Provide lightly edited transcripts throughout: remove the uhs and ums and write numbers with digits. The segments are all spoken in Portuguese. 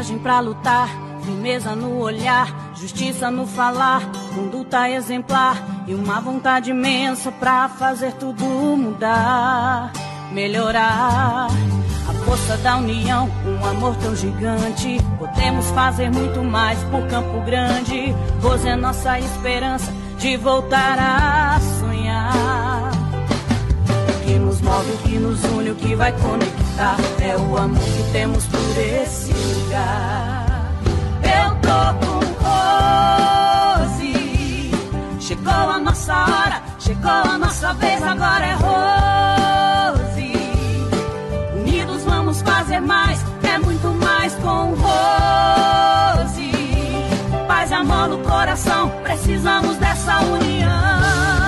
coragem pra lutar, firmeza no olhar, justiça no falar, conduta exemplar e uma vontade imensa pra fazer tudo mudar, melhorar. A força da união, um amor tão gigante, podemos fazer muito mais por Campo Grande. Rose é nossa esperança de voltar a sonhar. O que nos move, o que nos une, o que vai conectar é o amor que temos por esse lugar. Eu tô com Rose, chegou a nossa hora, chegou a nossa vez, agora é Rose. Unidos vamos fazer mais, é muito mais com Rose. Paz e amor no coração, precisamos dessa união.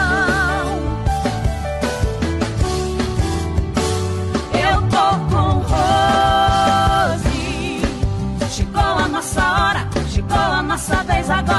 Eu tô com Rose, chegou a nossa hora, chegou a nossa vez agora.